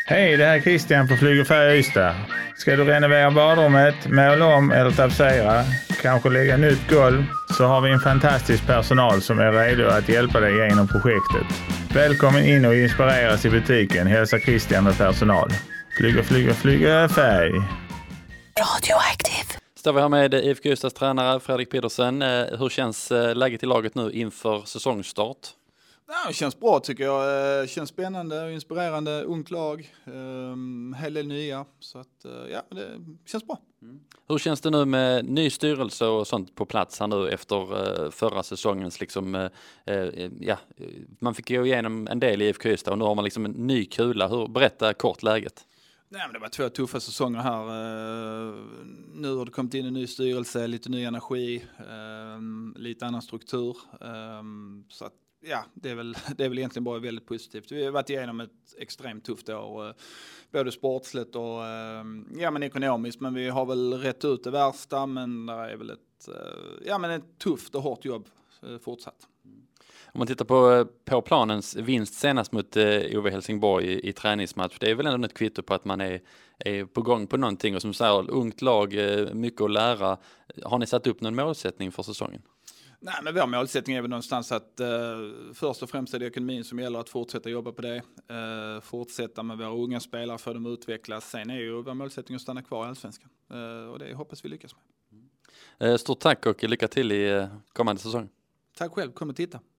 Hej, det här är Christian på Flyg och Färg Ystad. Ska du renovera badrummet, måla om eller tapetsera, kanske lägga nytt golv, så har vi en fantastisk personal som är redo att hjälpa dig genom projektet. Välkommen in och inspireras i butiken, hälsa Christian med personal. Flyga färg. Radioaktiv. Står vi här med IFK Ystads tränare Fredrik Pedersen. Hur känns läget i laget nu inför säsongstart? Ja, det känns bra tycker jag. Känns spännande och inspirerande. Ungt lag. Hel del nya. Så att, ja, det känns bra. Hur känns det nu med ny styrelse och sånt på plats här nu efter förra säsongens liksom, man fick gå igenom en del i IFK Ystad och nu har man liksom en ny kula. Berätta kort läget. Nej, men det var 2 tuffa säsonger här. Nu har det kommit in en ny styrelse, lite ny energi, lite annan struktur. Så att, ja, det är väl egentligen bara väldigt positivt. Vi har varit igenom ett extremt tufft år, både sportsligt och men ekonomiskt. Men vi har väl rätt ut det värsta, men det är väl ett tufft och hårt jobb fortsatt. Om man tittar på planens vinst senast mot OV Helsingborg i träningsmatch, det är väl ändå ett kvitto på att man är på gång på någonting och som säger, ungt lag, mycket att lära. Har ni satt upp någon målsättning för säsongen? Nej, men vår målsättning är väl någonstans att först och främst är det ekonomin som gäller, att fortsätta jobba på det. Fortsätta med våra unga spelare för att de utvecklas. Sen är ju vår målsättning att stanna kvar i Allsvenskan. Och det hoppas vi lyckas med. Stort tack och lycka till i kommande säsong. Tack själv, kom och titta.